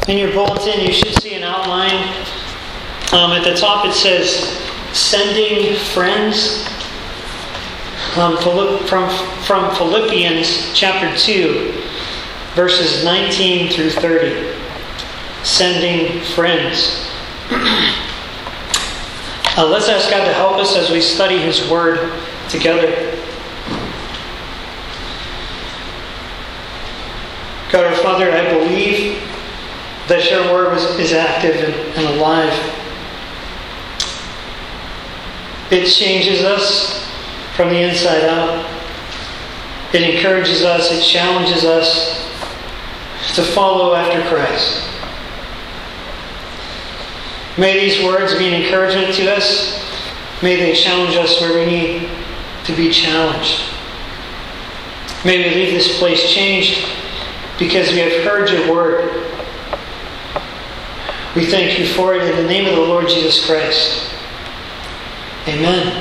In your bulletin, you should see an outline. At the top it says, Sending Friends. From Philippians chapter 2, verses 19 through 30. Sending Friends. Let's ask God to help us as we study His Word together. God our Father, I believe that Your Word is active and alive. It changes us from the inside out. It encourages us, it challenges us to follow after Christ. May these words be an encouragement to us. May they challenge us where we need to be challenged. May we leave this place changed because we have heard Your Word. We thank You for it in the name of the Lord Jesus Christ. Amen.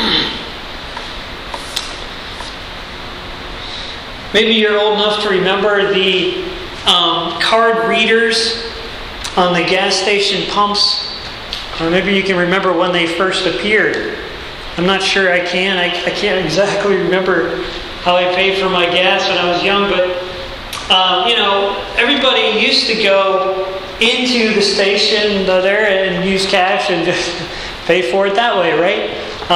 Maybe you're old enough to remember the card readers on the gas station pumps. Or maybe you can remember when they first appeared. I'm not sure I can. I can't exactly remember how I paid for my gas when I was young, but everybody used to go into the station there and use cash and just pay for it that way, right?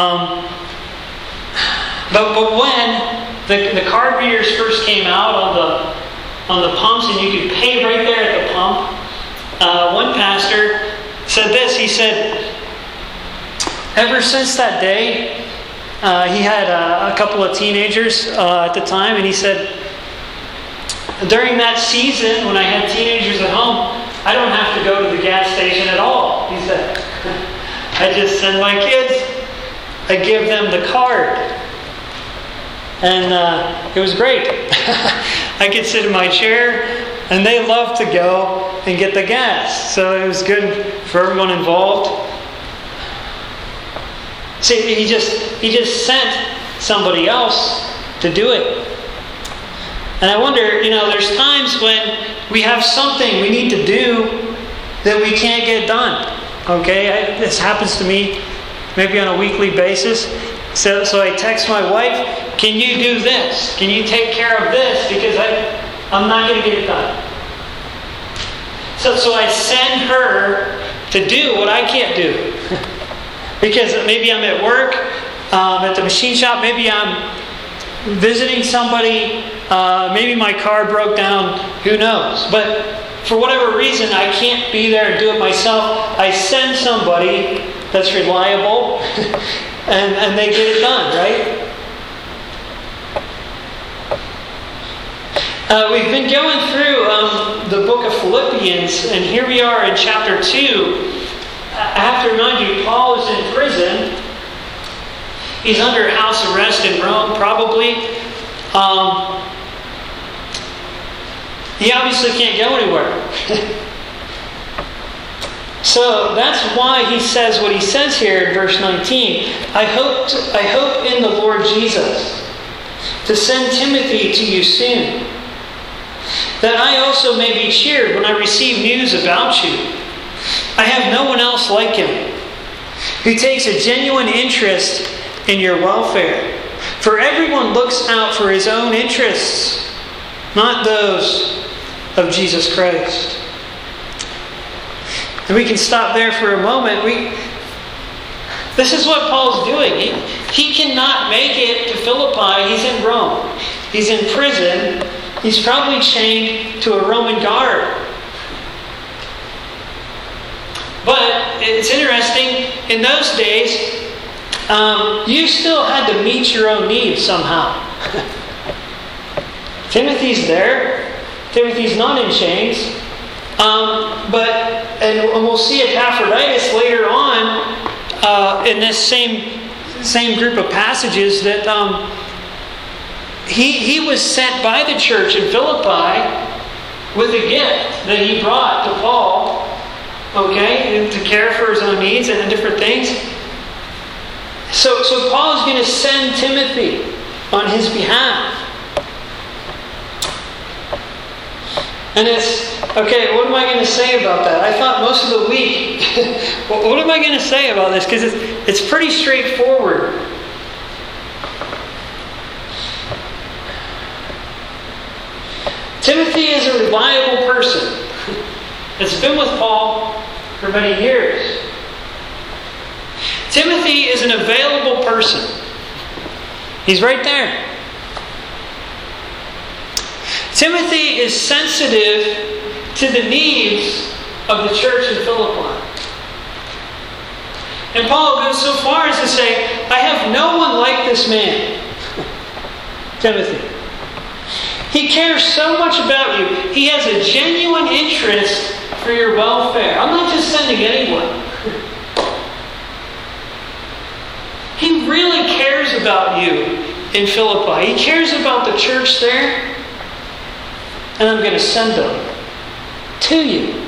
But when the card readers first came out on the pumps and you could pay right there at the pump, one pastor said this. He said, ever since that day, he had a couple of teenagers at the time, and he said, during that season when I had teenagers at home, I don't have to go to the gas station at all. He said, I just send my kids, I give them the card. And it was great. I could sit in my chair, and they loved to go and get the gas. So it was good for everyone involved. See, he just sent somebody else to do it. And I wonder, there's times when we have something we need to do that we can't get done. Okay, this happens to me maybe on a weekly basis. So I text my wife, can you do this? Can you take care of this? Because I'm not going to get it done. So I send her to do what I can't do. Because maybe I'm at work, at the machine shop, maybe I'm visiting somebody, maybe my car broke down, who knows. But for whatever reason, I can't be there and do it myself. I send somebody that's reliable, and they get it done, right? We've been going through the book of Philippians, and here we are in chapter 2. I have to remind you, Paul is in prison. He's under house arrest in Rome, probably. He obviously can't go anywhere. So that's why he says what he says here in verse 19. I hope in the Lord Jesus to send Timothy to you soon, that I also may be cheered when I receive news about you. I have no one else like him, who takes a genuine interest in your welfare. For everyone looks out for his own interests, not those of Jesus Christ. And we can stop there for a moment. This is what Paul's doing. He cannot make it to Philippi. He's in Rome. He's in prison. He's probably chained to a Roman guard. But it's interesting, in those days, you still had to meet your own needs somehow. Timothy's there. Timothy's not in chains. And we'll see Epaphroditus later on in this same group of passages that he was sent by the church in Philippi with a gift that he brought to Paul, okay, to care for his own needs and different things. So Paul is going to send Timothy on his behalf. And it's, okay, what am I going to say about that? I thought most of the week, what am I going to say about this? Because it's pretty straightforward. Timothy is a reliable person. It's been with Paul for many years. Timothy is an available person. He's right there. Timothy is sensitive to the needs of the church in Philippi. And Paul goes so far as to say, I have no one like this man, Timothy. He cares so much about you. He has a genuine interest for your welfare. I'm not just sending anyone. He really cares about you in Philippi. He cares about the church there. And I'm going to send them to you.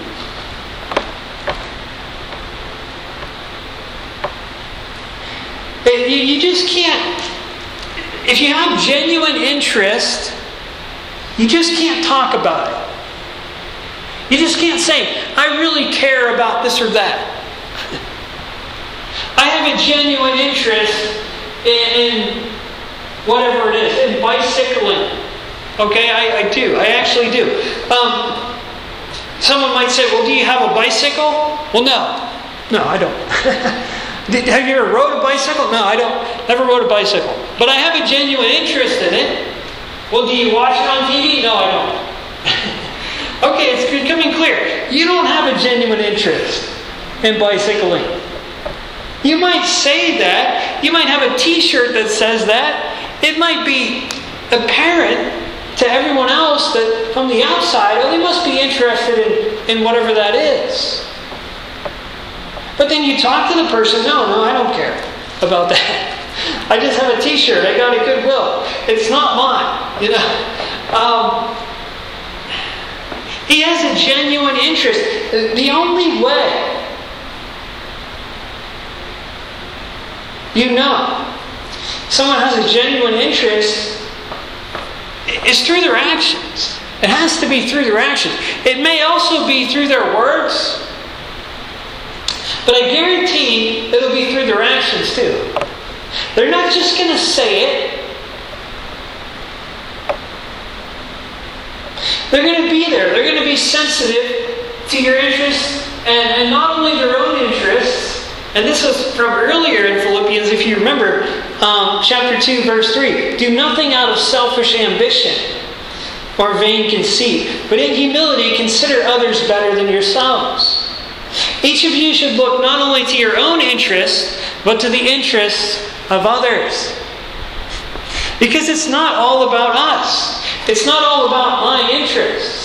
You just can't, if you have genuine interest, you just can't talk about it. You just can't say, I really care about this or that. I have a genuine interest in whatever it is, in bicycling. Okay, I do. I actually do. Someone might say, well, do you have a bicycle? Well, no. No, I don't. Have you ever rode a bicycle? No, I don't. Never rode a bicycle. But I have a genuine interest in it. Well, do you watch it on TV? No, I don't. Okay, it's becoming clear. You don't have a genuine interest in bicycling. You might say that. You might have a t-shirt that says that. It might be apparent to everyone else that from the outside, oh, they must be interested in whatever that is. But then you talk to the person, no, I don't care about that. I just have a t-shirt. I got it Goodwill. It's not mine, you know. He has a genuine interest. The only way you know someone has a genuine interest is through their actions. It has to be through their actions. It may also be through their words, but I guarantee it'll be through their actions too. They're not just going to say it. They're going to be there. They're going to be sensitive to your interests, and not only their own interests. And this was from earlier in Philippians, if you remember, chapter 2, verse 3. Do nothing out of selfish ambition or vain conceit, but in humility consider others better than yourselves. Each of you should look not only to your own interests, but to the interests of others. Because it's not all about us. It's not all about my interests.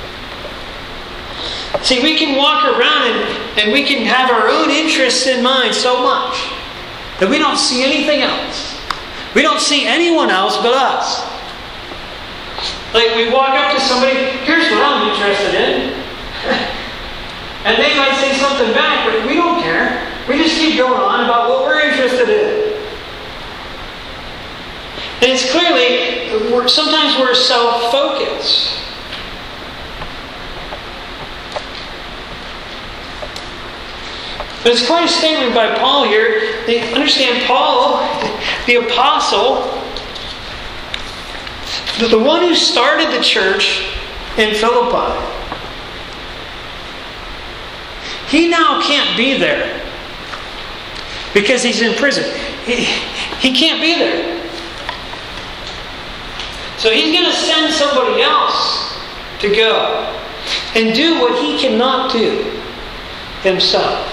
See, we can walk around and we can have our own interests in mind so much that we don't see anything else. We don't see anyone else but us. Like we walk up to somebody, here's what I'm interested in. And they might say something back, but we don't care. We just keep going on about what we're interested in. And it's clearly, sometimes we're self-focused. But it's quite a statement by Paul here. Understand, Paul, the apostle, the one who started the church in Philippi, he now can't be there because he's in prison. He can't be there. So he's going to send somebody else to go and do what he cannot do himself.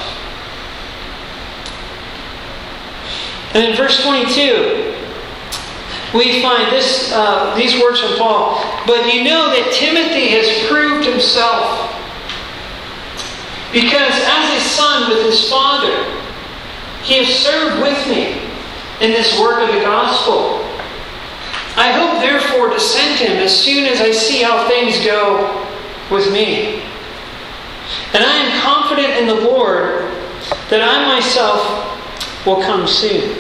And in verse 22, we find these words from Paul. But you know that Timothy has proved himself, because as a son with his father, he has served with me in this work of the gospel. I hope therefore to send him as soon as I see how things go with me. And I am confident in the Lord that I myself will come soon.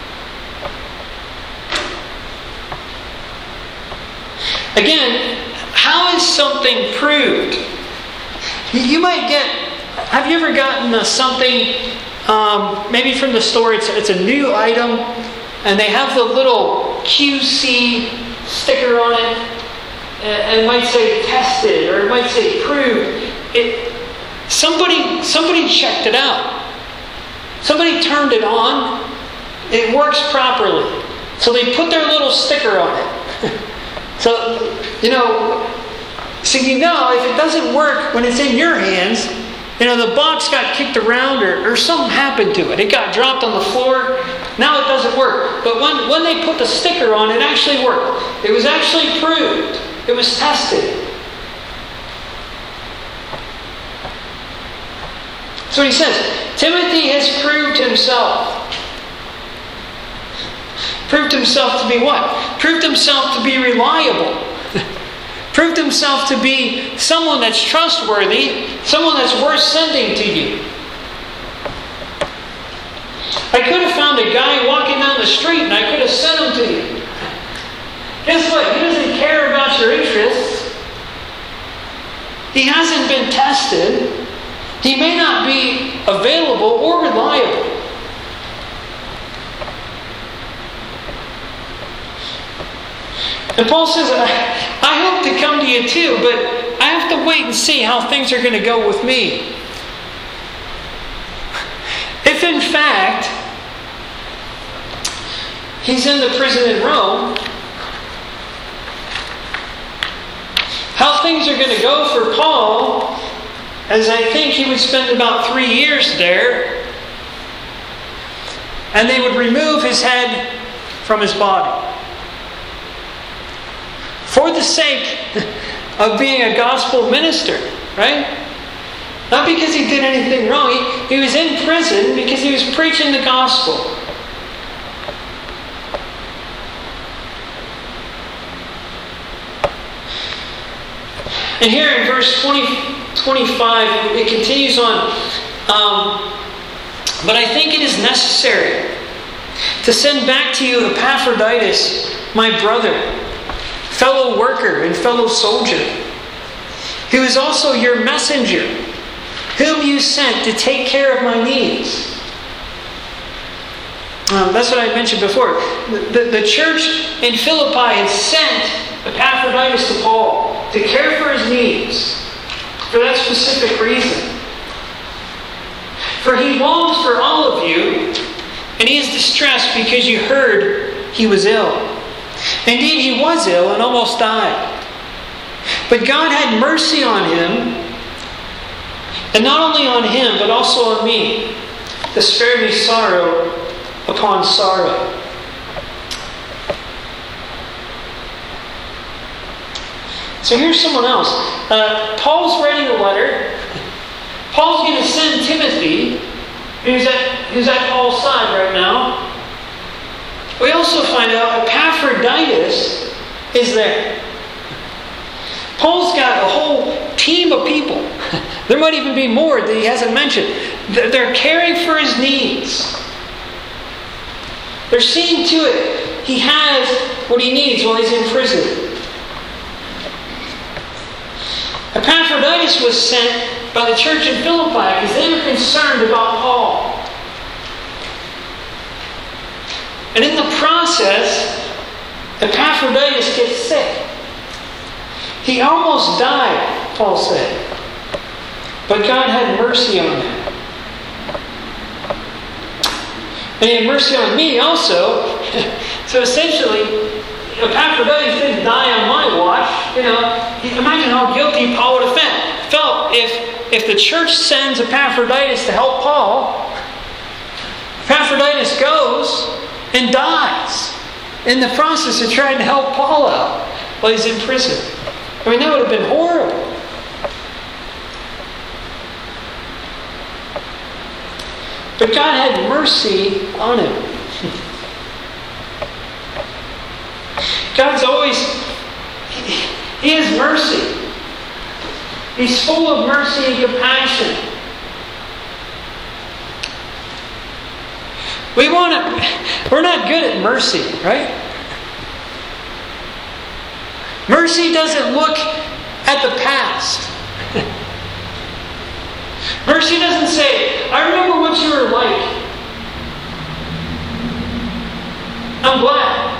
Again, How is something proved? You might get, have you ever gotten something, maybe from the store, it's a new item, and they have the little QC sticker on it, and it might say tested, or it might say proved. Somebody checked it out. Somebody turned it on. It works properly. So they put their little sticker on it. So if it doesn't work when it's in your hands, the box got kicked around or something happened to it. It got dropped on the floor. Now it doesn't work. But when they put the sticker on, it actually worked. It was actually proved. It was tested. So he says, Timothy has proved himself. Proved himself to be what? Proved himself to be reliable. Proved himself to be someone that's trustworthy, someone that's worth sending to you. I could have found a guy walking down the street and I could have sent him to you. Guess what? He doesn't care about your interests. He hasn't been tested. He may not be available or reliable. And Paul says, I hope to come to you too, but I have to wait and see how things are going to go with me. If in fact he's in the prison in Rome, how things are going to go for Paul, as I think he would spend about 3 years there, and they would remove his head from his body. For the sake of being a gospel minister, right? Not because he did anything wrong. He was in prison because he was preaching the gospel. And here in verse 25, it continues on. But I think it is necessary to send back to you Epaphroditus, my brother, fellow worker and fellow soldier, who is also your messenger, whom you sent to take care of my needs. That's what I mentioned before. The church in Philippi had sent Epaphroditus to Paul to care for his needs for that specific reason. For he longs for all of you, and he is distressed because you heard he was ill. Indeed, he was ill and almost died. But God had mercy on him, and not only on him, but also on me, to spare me sorrow upon sorrow. So here's someone else. Paul's writing a letter. Paul's going to send Timothy, who's at Paul's side right now. We also find out Epaphroditus is there. Paul's got a whole team of people. There might even be more that he hasn't mentioned. They're caring for his needs. They're seeing to it he has what he needs while he's in prison. Epaphroditus was sent by the church in Philippi because they were concerned about Paul. And in the process, Epaphroditus gets sick. He almost died, Paul said. But God had mercy on him. And he had mercy on me also. So essentially, Epaphroditus didn't die on my watch. Imagine how guilty Paul would have felt if the church sends Epaphroditus to help Paul. Epaphroditus goes and dies in the process of trying to help Paul out while he's in prison. I mean, that would have been horrible. But God had mercy on him. God's always, He has mercy. He's full of mercy and compassion. We're not good at mercy, right? Mercy doesn't look at the past. Mercy doesn't say, I remember what you were like. I'm glad.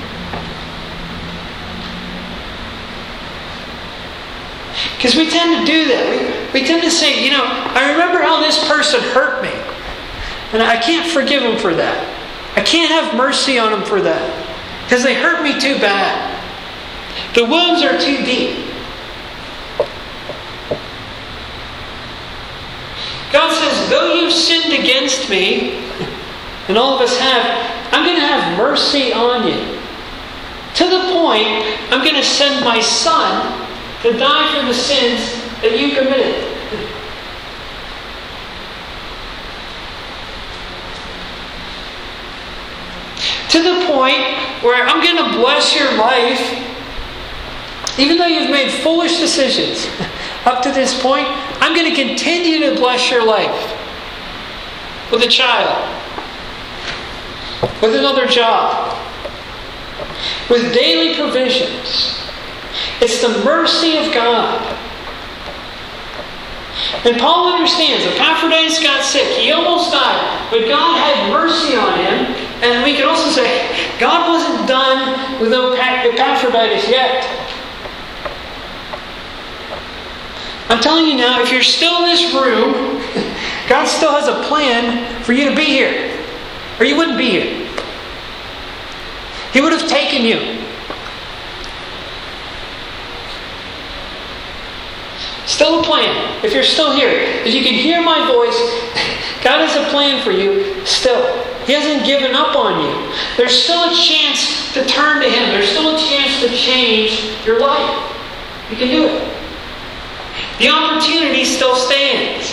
Because we tend to do that. We tend to say, I remember how this person hurt me. And I can't forgive him for that. I can't have mercy on him for that. Because they hurt me too bad. The wounds are too deep. God says, though you've sinned against me, and all of us have, I'm going to have mercy on you. To the point, I'm going to send my Son to die for the sins that you committed. To the point where I'm going to bless your life, even though you've made foolish decisions up to this point, I'm going to continue to bless your life with a child, with another job, with daily provisions. It's the mercy of God. And Paul understands, Epaphroditus got sick. He almost died. But God had mercy on him. And we can also say, God wasn't done with Epaphroditus yet. I'm telling you now, if you're still in this room, God still has a plan for you to be here. Or you wouldn't be here. He would have taken you. Still a plan. If you're still here, if you can hear my voice, God has a plan for you still. He hasn't given up on you. There's still a chance to turn to Him. There's still a chance to change your life. You can do it. The opportunity still stands.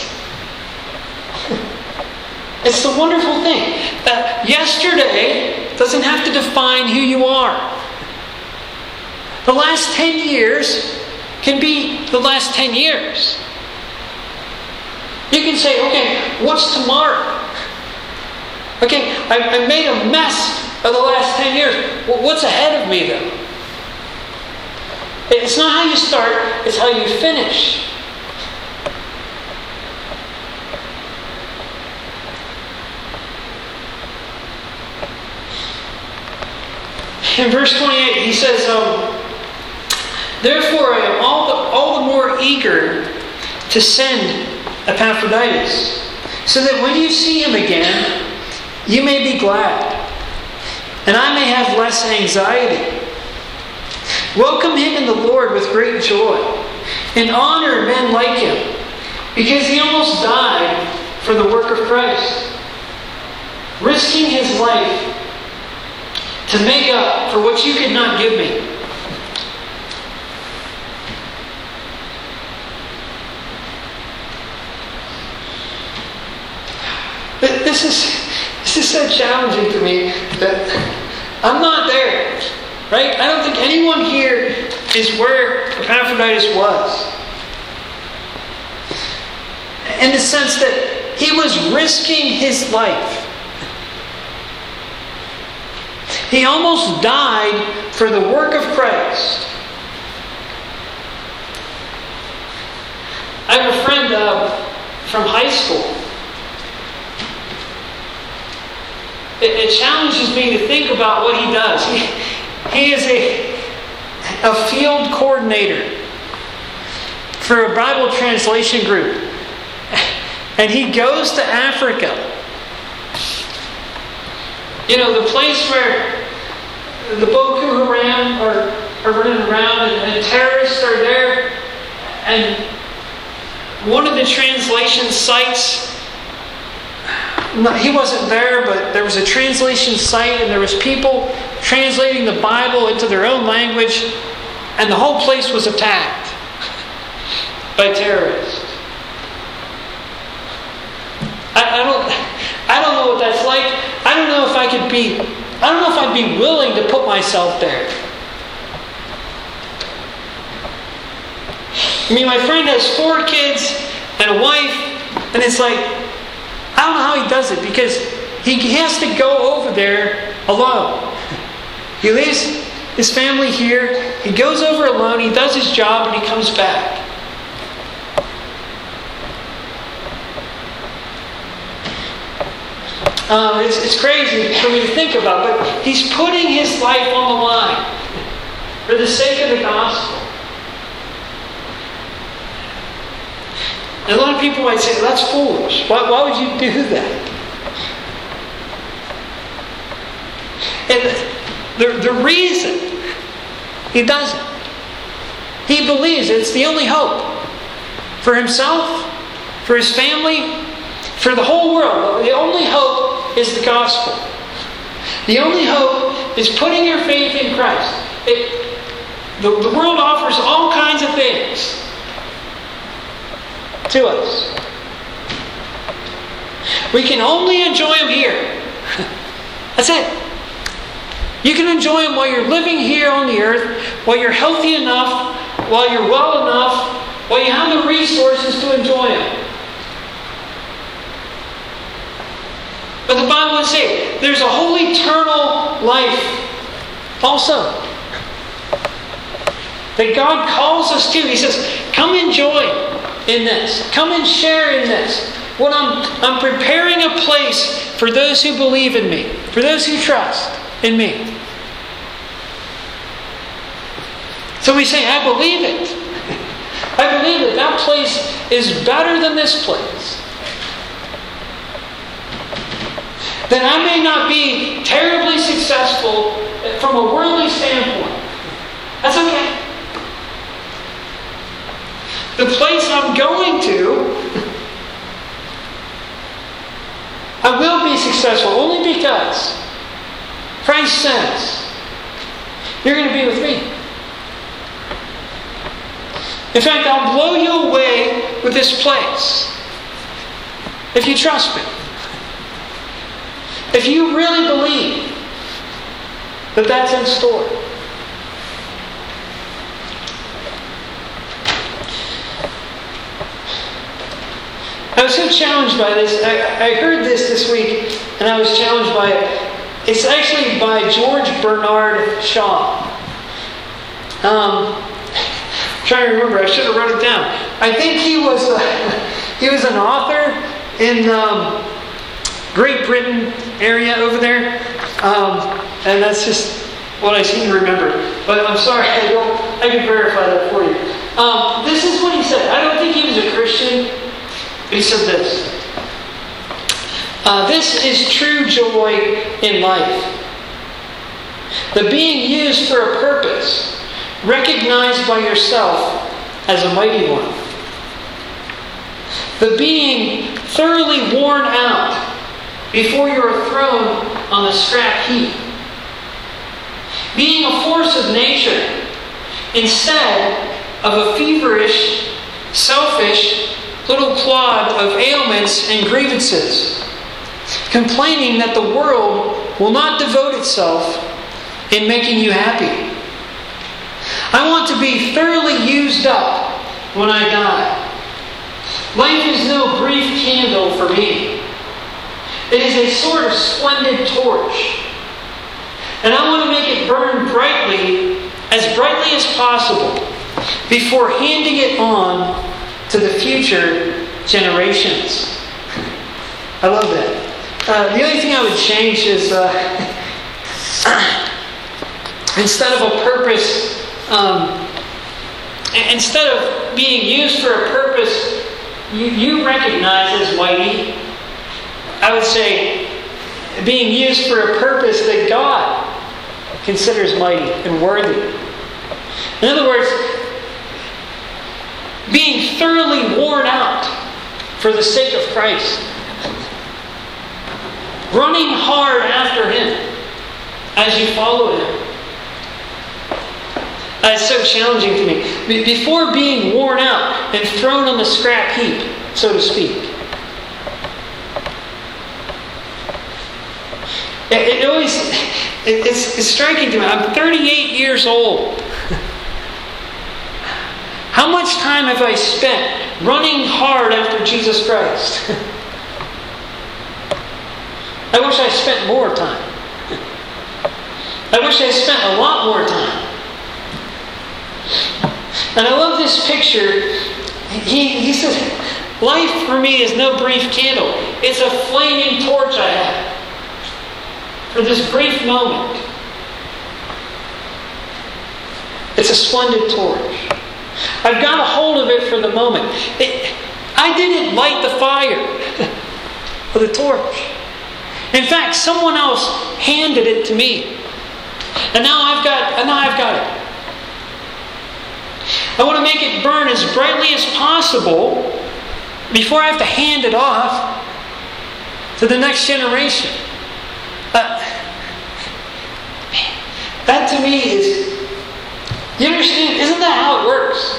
It's the wonderful thing that yesterday doesn't have to define who you are. The last 10 years can be the last 10 years. You can say, okay, what's tomorrow? Okay, I made a mess of the last 10 years. Well, what's ahead of me though? It's not how you start, it's how you finish. In verse 28, he says, therefore I am all the more eager to send Epaphroditus, so that when you see him again, you may be glad, and I may have less anxiety. Welcome him in the Lord with great joy, and honor men like him, because he almost died for the work of Christ, risking his life to make up for what you could not give me. This is so challenging to me that I'm not there, right? I don't think anyone here is where Epaphroditus was. In the sense that he was risking his life. He almost died for the work of Christ. I have a friend from high school. It challenges me to think about what he does. He is a field coordinator for a Bible translation group. And he goes to Africa. You know, the place where the Boko Haram are running around and terrorists are there. And one of the translation sites, he wasn't there, but there was a translation site and there was people translating the Bible into their own language, and the whole place was attacked by terrorists. I don't know what that's like. I don't know if I'd be willing to put myself there. I mean, my friend has 4 kids and a wife, and it's like, I don't know how he does it, because he has to go over there alone. He leaves his family here. He goes over alone. He does his job and he comes back. It's crazy for me to think about, but he's putting his life on the line for the sake of the gospel. And a lot of people might say, that's foolish. Why would you do that? And the reason he does it, he believes it's the only hope for himself, for his family, for the whole world. The only hope is the gospel. The only hope is putting your faith in Christ. The world offers all kinds of things to us. We can only enjoy them here. That's it. You can enjoy them while you're living here on the earth, while you're healthy enough, while you're well enough, while you have the resources to enjoy them. But the Bible would say there's a whole eternal life also that God calls us to. He says, come enjoy in this. Come and share in this. What I'm preparing a place for those who believe in me, for those who trust in me. So we say, I believe it. I believe that place is better than this place. That I may not be terribly successful from a worldly standpoint. That's okay. The place I'm going to, I will be successful only because Christ says, you're going to be with me. In fact, I'll blow you away with this place if you trust me. If you really believe that that's in store. I was so challenged by this. I heard this week, and I was challenged by it. It's actually by George Bernard Shaw. I'm trying to remember. I should have wrote it down. I think he was an author in Great Britain area over there, and that's just what I seem to remember. But I'm sorry, I can verify that for you. This is what he said. I don't think he was a Christian. He said this. This is true joy in life. The being used for a purpose, recognized by yourself as a mighty one. The being thoroughly worn out before you are thrown on the scrap heap. Being a force of nature instead of a feverish, selfish little clod of ailments and grievances, complaining that the world will not devote itself in making you happy. I want to be thoroughly used up when I die. Life is no brief candle for me. It is a sort of splendid torch. And I want to make it burn brightly as possible, before handing it on to the future generations. I love that. The only thing I would change is instead of a purpose, instead of being used for a purpose you recognize as mighty, I would say being used for a purpose that God considers mighty and worthy. In other words, being thoroughly worn out for the sake of Christ. Running hard after Him as you follow Him. It's so challenging to me. Before being worn out and thrown on the scrap heap, so to speak. It's striking to me. I'm 38 years old. How much time have I spent running hard after Jesus Christ? I wish I spent more time. I wish I spent a lot more time. And I love this picture. He says, life for me is no brief candle. It's a flaming torch I have for this brief moment. It's a splendid torch. I've got a hold of it for the moment. I didn't light the fire of the torch. In fact, someone else handed it to me. And now I've got it. I want to make it burn as brightly as possible before I have to hand it off to the next generation. That to me is, you understand, isn't that how it works?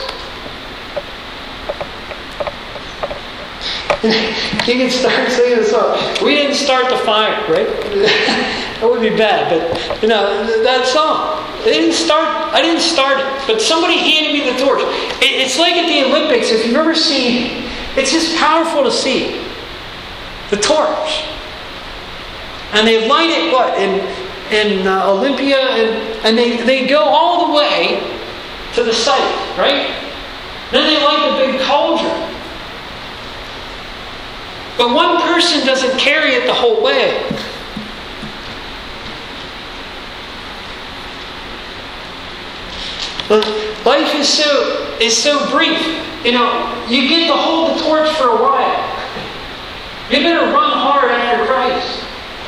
You can start singing a song. We didn't start the fire, right? That would be bad, but that song. I didn't start it, but somebody handed me the torch. It's like at the Olympics, if you've ever seen, it's just powerful to see. The torch. And they light it, in Olympia, and they go all the way to the site, right? Then they light the big cauldron. But one person doesn't carry it the whole way. Life is so brief. You get to hold the torch for a while. You better run hard after Christ.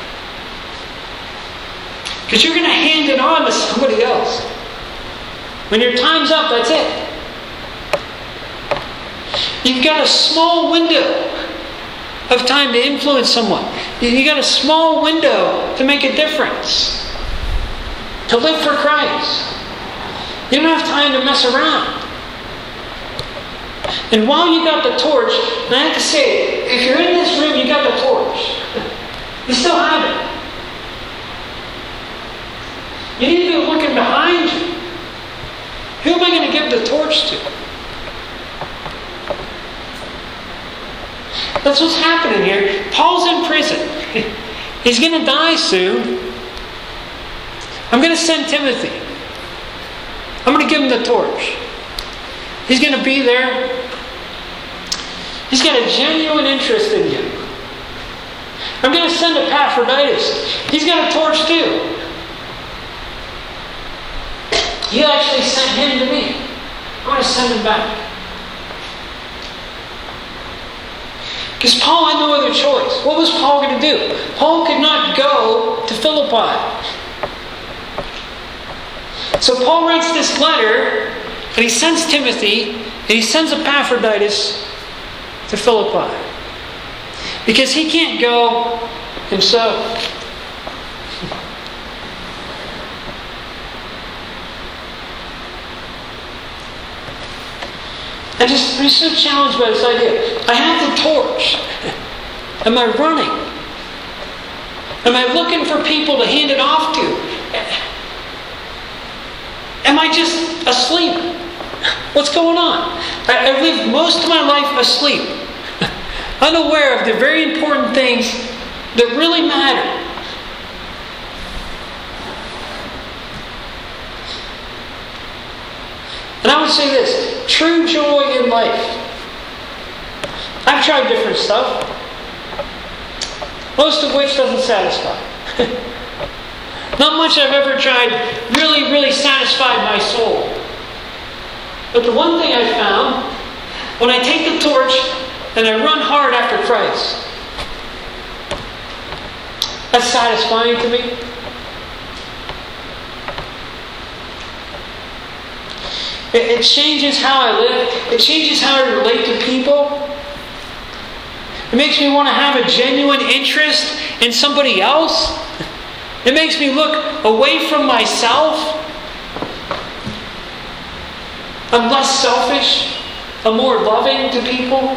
Because you're going to hand it on to somebody else. When your time's up, that's it. You've got a small window of time to influence someone. You've got a small window to make a difference. To live for Christ. You don't have time to mess around. And while you got the torch, and I have to say, if you're in this room, you got the torch. You still have it. You need to be looking behind you. Who am I going to give the torch to? That's what's happening here. Paul's in prison. He's going to die soon. I'm going to send Timothy. I'm going to give him the torch. He's going to be there. He's got a genuine interest in you. I'm going to send Epaphroditus. He's got a torch too. You actually sent him to me. I'm going to send him back. Because Paul had no other choice. What was Paul going to do? Paul could not go to Philippi. So Paul writes this letter, and he sends Timothy, and he sends Epaphroditus to Philippi. Because he can't go himself. I'm just so challenged by this idea. I have the torch. Am I running? Am I looking for people to hand it off to? Am I just asleep? What's going on? I've lived most of my life asleep, unaware of the very important things that really matter. And I would say this, true joy in life. I've tried different stuff, most of which doesn't satisfy. Not much I've ever tried really, really satisfied my soul. But the one thing I found, when I take the torch and I run hard after Christ, that's satisfying to me. It changes how I live. It changes how I relate to people. It makes me want to have a genuine interest in somebody else. It makes me look away from myself. I'm less selfish. I'm more loving to people.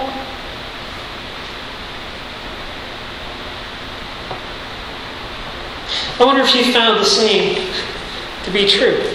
I wonder if you found the same to be true.